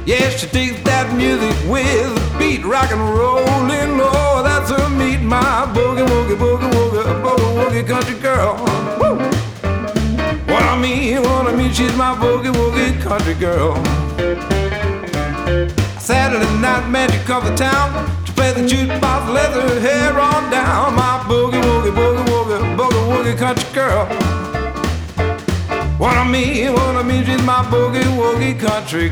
Yeah, she digs that music with a beat, rock and rollin'. Oh, that's her meet, my boogie woogie boogie woogie boogie woogie country girl. Woo! What I mean, she's my boogie woogie country girl. Saturday night magic of the town. She plays the jukebox, lets her hair on down. My boogie woogie boogie woogie boogie woogie country girl. What I mean, she's my boogie woogie country